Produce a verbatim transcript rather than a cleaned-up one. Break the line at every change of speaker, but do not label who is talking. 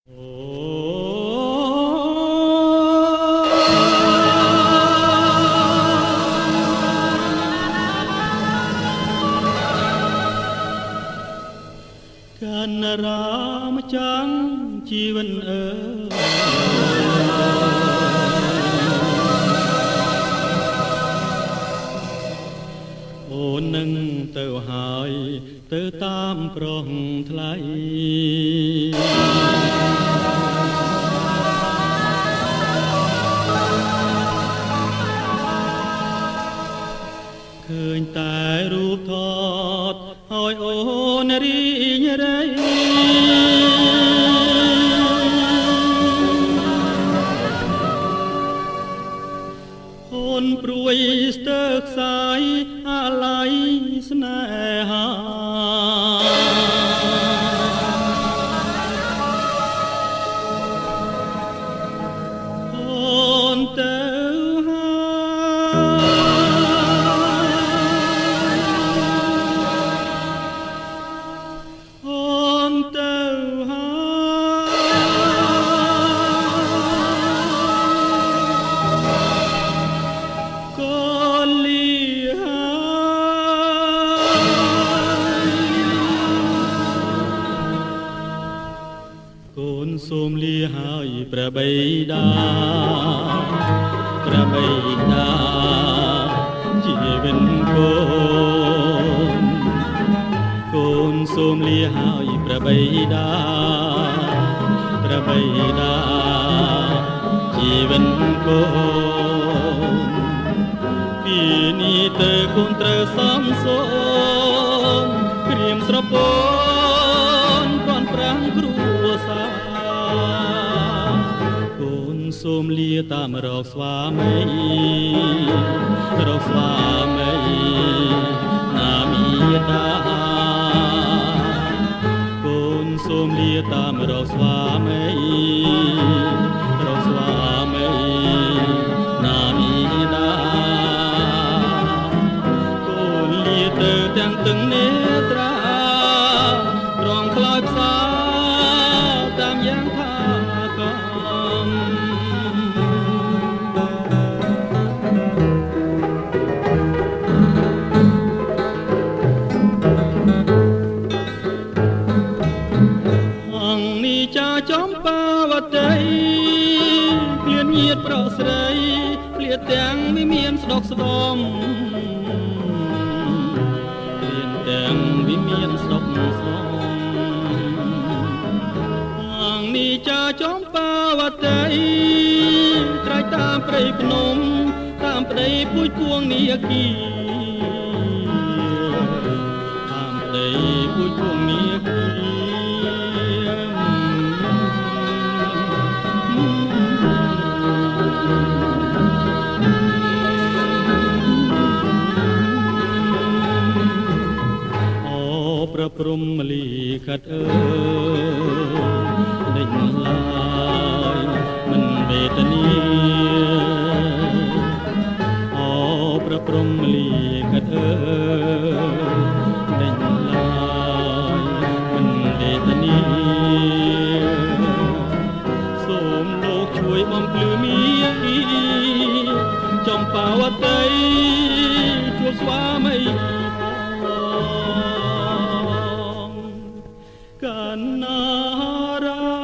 การนารามจังជីវិនអើអូននឹងទៅហើយទៅតាមប្រងថ្លៃឃើញតែរូបថតហើយអូនរីងរៃអូនព្រួយស្ទើរខ្សាយអាឡ័យស្នេហាអូនទៅសូមលាហើយព្រះបិតាព្រះបិតាជីវិតកូនកូនសូមលាហើយព្រះបិតាព្រះបិតាជីវិតកូនពីនេះទៅកូនត្រូវសំសូមព្រាមស្រពោនពាន់ប្រាំងគ្រួសារសូមលាតាមរកស្វាមីរកស្វាមីណាមីតាកូនសូមលាតាមរកស្វាមីរកស្វាមីណាមីតាកូនលាទៅទាំងទឹកនេត្រារងខ្លោចផ្សាតាមយ៉ាងថាកំចំបាវតីព្រានញាតប្រស្រីព្រាទាំងមិនមានស្ដុកស្ដំព្រានទាំងមិនមានស្ដុកស្ដំអង្គនេះចាចំបាវតីត្រៃតាមព្រៃភ្នំតាមប្តីពូជពួងនាគីតាមប្តីពូជពួងនាគីព្រះព្រំលីខិតអើយដេញឡាយមិនវេទនាអូព្រះព្រំលីខិតអើយដេញឡាយមិនវេទនាសូមលោកជួយបំភ្លឺមីចំបាវតីជួបស្វាមីកាណារា